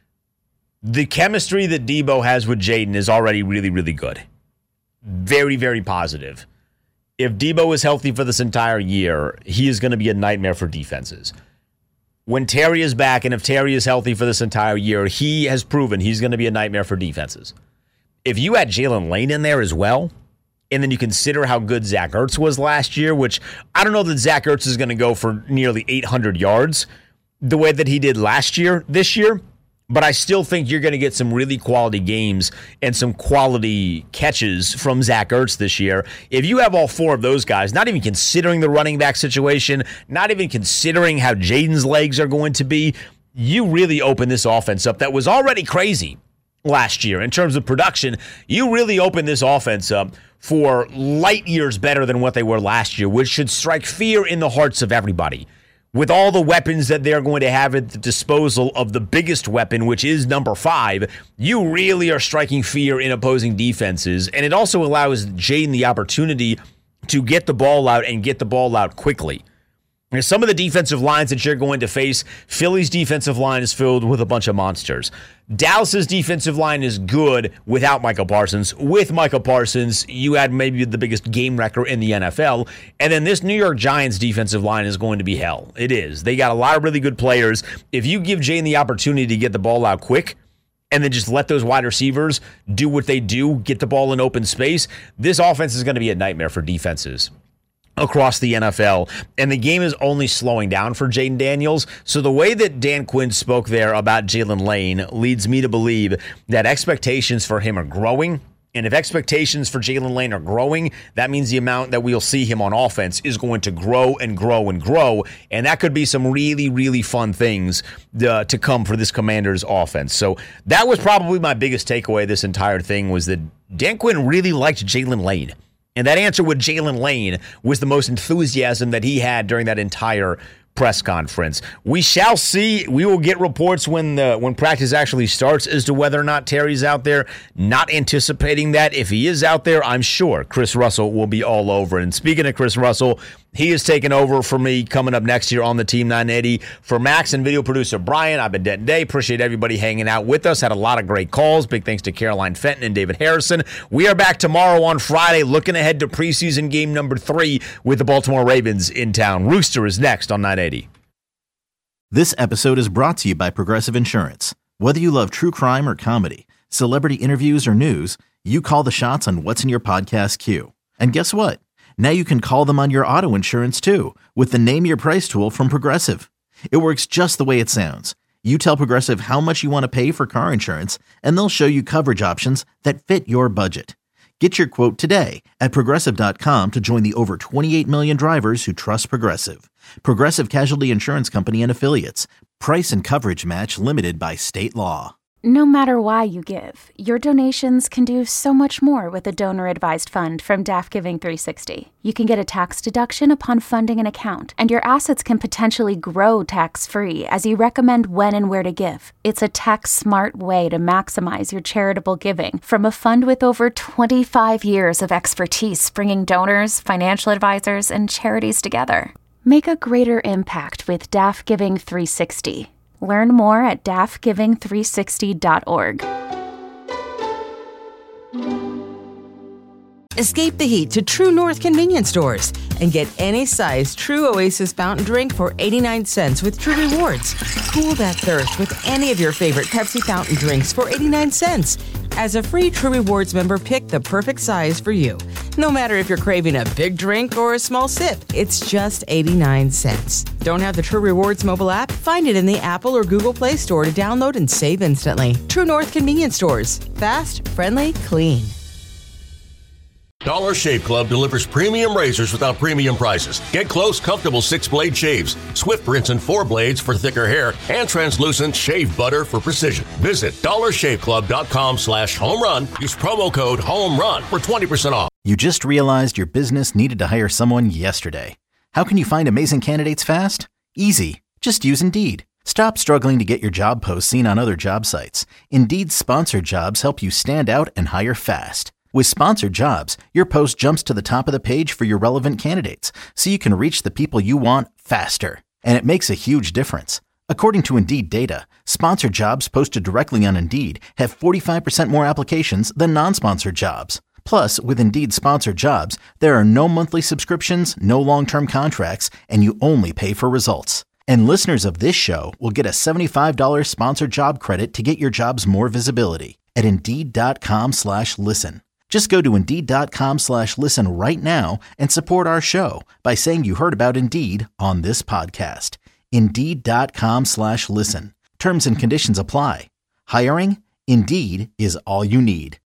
the chemistry that Deebo has with Jaden is already really, really good. Very, very positive. If Deebo is healthy for this entire year, he is going to be a nightmare for defenses. When Terry is back, and if Terry is healthy for this entire year, he has proven he's going to be a nightmare for defenses. If you had Jalen Lane in there as well, and then you consider how good Zach Ertz was last year, which I don't know that Zach Ertz is going to go for nearly 800 yards the way that he did this year, but I still think you're going to get some really quality games and some quality catches from Zach Ertz this year. If you have all four of those guys, not even considering the running back situation, not even considering how Jaden's legs are going to be, you really open this offense up that was already crazy last year in terms of production. You really open this offense up for light years better than what they were last year, which should strike fear in the hearts of everybody. With all the weapons that they're going to have at the disposal of the biggest weapon, which is number 5, you really are striking fear in opposing defenses. And it also allows Jaden the opportunity to get the ball out and get the ball out quickly. There's some of the defensive lines that you're going to face. Philly's defensive line is filled with a bunch of monsters. Dallas's defensive line is good without Micah Parsons. With Micah Parsons, you had maybe the biggest game wrecker in the NFL. And then this New York Giants defensive line is going to be hell. It is. They got a lot of really good players. If you give Jane the opportunity to get the ball out quick, and then just let those wide receivers do what they do, get the ball in open space, this offense is going to be a nightmare for defenses across the NFL, and the game is only slowing down for Jaden Daniels. So the way that Dan Quinn spoke there about Jalen Lane leads me to believe that expectations for him are growing, And if expectations for Jalen Lane are growing, that means the amount that we'll see him on offense is going to grow and grow and grow. And that could be some really, really fun things to come for this Commanders offense. So that was probably my biggest takeaway of this entire thing, was that Dan Quinn really liked Jalen Lane. And that answer with Jalen Lane was the most enthusiasm that he had during that entire press conference. We shall see. We will get reports when practice actually starts as to whether or not Terry's out there. Not anticipating that. If he is out there, I'm sure Chris Russell will be all over. And speaking of Chris Russell, he is taking over for me coming up next year on the Team 980. For Max and video producer Brian, I've been Denton Day. Appreciate everybody hanging out with us. Had a lot of great calls. Big thanks to Caroline Fenton and David Harrison. We are back tomorrow on Friday, looking ahead to preseason game number 3 with the Baltimore Ravens in town. Rooster is next on 980. This episode is brought to you by Progressive Insurance. Whether you love true crime or comedy, celebrity interviews or news, you call the shots on what's in your podcast queue. And guess what? Now you can call them on your auto insurance too with the Name Your Price tool from Progressive. It works just the way it sounds. You tell Progressive how much you want to pay for car insurance, and they'll show you coverage options that fit your budget. Get your quote today at Progressive.com to join the over 28 million drivers who trust Progressive. Progressive Casualty Insurance Company and Affiliates. Price and coverage match limited by state law. No matter why you give, your donations can do so much more with a donor-advised fund from DAF Giving 360. You can get a tax deduction upon funding an account, and your assets can potentially grow tax-free as you recommend when and where to give. It's a tax-smart way to maximize your charitable giving from a fund with over 25 years of expertise bringing donors, financial advisors, and charities together. Make a greater impact with DAF Giving 360. Learn more at dafgiving360.org. Escape the heat to True North convenience stores and get any size True Oasis fountain drink for 89 cents with True Rewards. Cool that thirst with any of your favorite Pepsi fountain drinks for 89 cents. As a free True Rewards member, pick the perfect size for you. No matter if you're craving a big drink or a small sip, it's just 89 cents. Don't have the True Rewards mobile app? Find it in the Apple or Google Play Store to download and save instantly. True North convenience stores. Fast, friendly, clean. Dollar Shave Club delivers premium razors without premium prices. Get close, comfortable 6-blade shaves, swift rinse and 4 blades for thicker hair, and translucent shave butter for precision. Visit dollarshaveclub.com/homerun. Use promo code HOMERUN for 20% off. You just realized your business needed to hire someone yesterday. How can you find amazing candidates fast? Easy. Just use Indeed. Stop struggling to get your job posts seen on other job sites. Indeed's sponsored jobs help you stand out and hire fast. With sponsored jobs, your post jumps to the top of the page for your relevant candidates, so you can reach the people you want faster. And it makes a huge difference. According to Indeed data, sponsored jobs posted directly on Indeed have 45% more applications than non-sponsored jobs. Plus, with Indeed sponsored jobs, there are no monthly subscriptions, no long-term contracts, and you only pay for results. And listeners of this show will get a $75 sponsored job credit to get your jobs more visibility at Indeed.com/listen. Just go to Indeed.com/listen right now and support our show by saying you heard about Indeed on this podcast. Indeed.com/listen. Terms and conditions apply. Hiring? Indeed is all you need.